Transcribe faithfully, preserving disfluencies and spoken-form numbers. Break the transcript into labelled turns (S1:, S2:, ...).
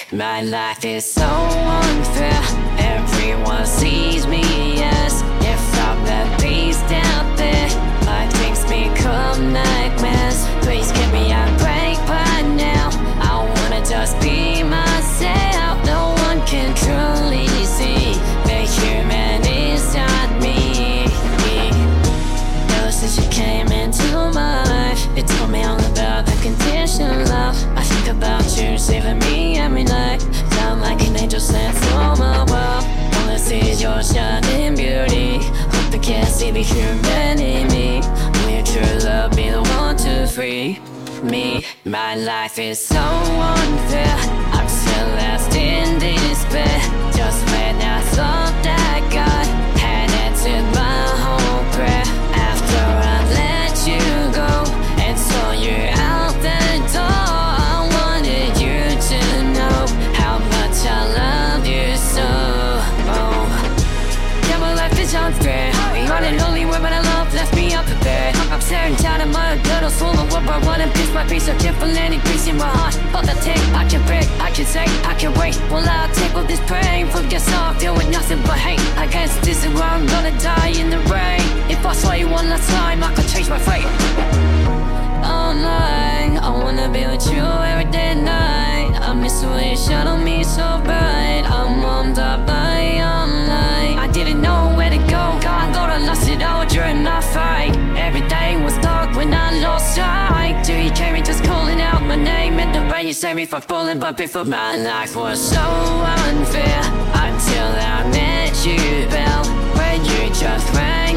S1: My life is so unfair. Everyone sees me as if I'm the beast out there. My dreams become nightmares. Please give me a break by now. I wanna just be myself. No one can truly see the human inside me. Ever since you came into my life, you told me all about the conditional love. I think about you saving me every night. Sound like an angel sent from above. All I see is your shining beauty. Hope you can't see the human in me. Will your true love be the one to free me? My life is so unfair. I'm still lost in despair. Just when I thought that God had answered my whole prayer, after I let you go and saw you out the door, I wanted you to know how much I love you so. Oh, yeah, my life is unfair. Running only where my love left me unprepared. I'm staring down at my girdle, full of what I want and piece by piece of different increase in my heart. But the take I can break, I can say, I can wait. Well, I'll take all this pain from yourself, deal with nothing but hate. I guess this is where I'm gonna die in the rain. If I saw you one last time, I could change my fate. All night, I wanna be with you every day and night. I miss the way you shadow me so bright. I'm warmed up by your light. I didn't know where to go, I thought I lost it all during our fight. Every day was dark when I lost sight. Till you came in just calling out my name, and the way you saved me from falling. But before, my life was so unfair until I met you, Belle. When you just ran